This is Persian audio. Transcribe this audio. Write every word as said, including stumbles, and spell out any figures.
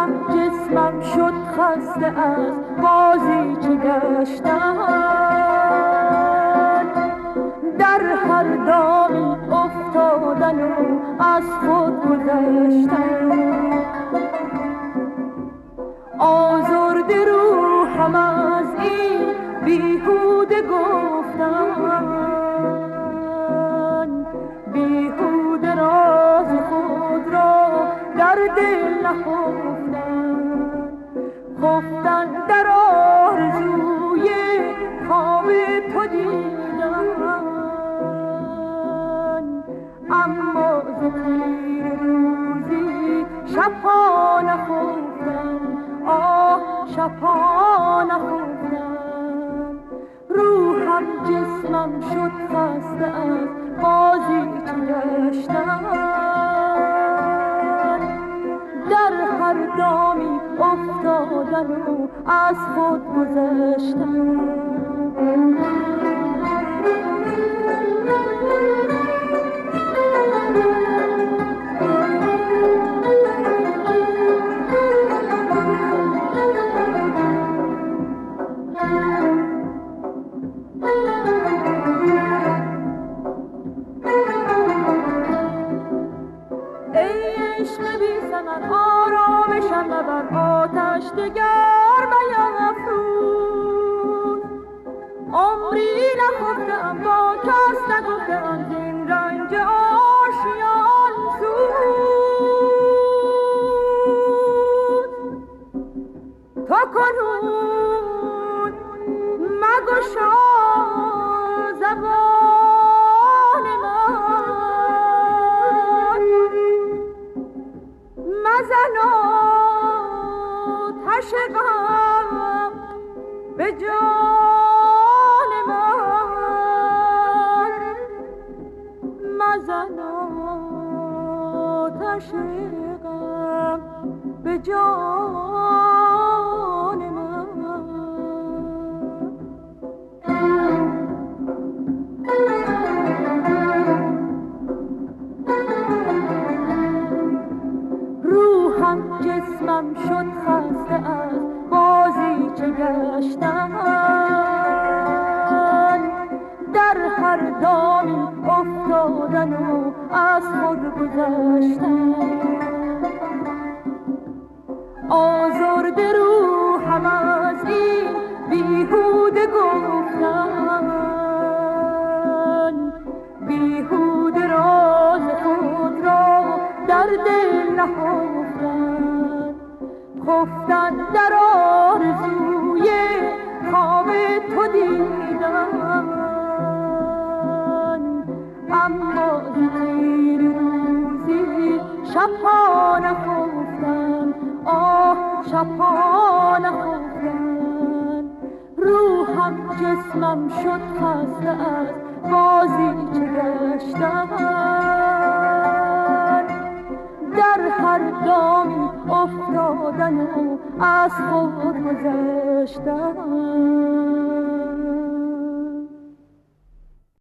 جسمم شد خسته از بازی چه گشتن، در هر دامی افتادن و از خود گذشتن. آزرده روحم از این بیهوده گفتن، بیهوده راز خود را در دل نهفتن. خفتن در آرزوی خواب تو دیدن، اما ز تیر روزی شبها نخفتن، آه شبها نخفتن. روحم جسمم شد خسته از بازی چه گشتن، در هر دامی افتادن و از خود گذشتن. آرامشم بر آتش دگر بیفروز، عمری نخفتم با کس نگفتم زین رنج آشیان سوز. تو کنون مگشا زبان من، مزن آتش غم به جان من، مزن آتش غم به جان من. جسمم شد خسته از بازی چه گشتن، در هر دامی افتادن و از خود گذشتن. آزرده روحم از این بیهوده گفتن، بیهوده راز خود را در دل نهفتن. خفتن در آرزوی خواب تو دیدن، اما ز تیر روزی شبها نخفتن، آه شبها نخفتن. روحم جسمم شد خسته از بازی چه گشتن، در هر دامی افتادن و از خود گذشتن.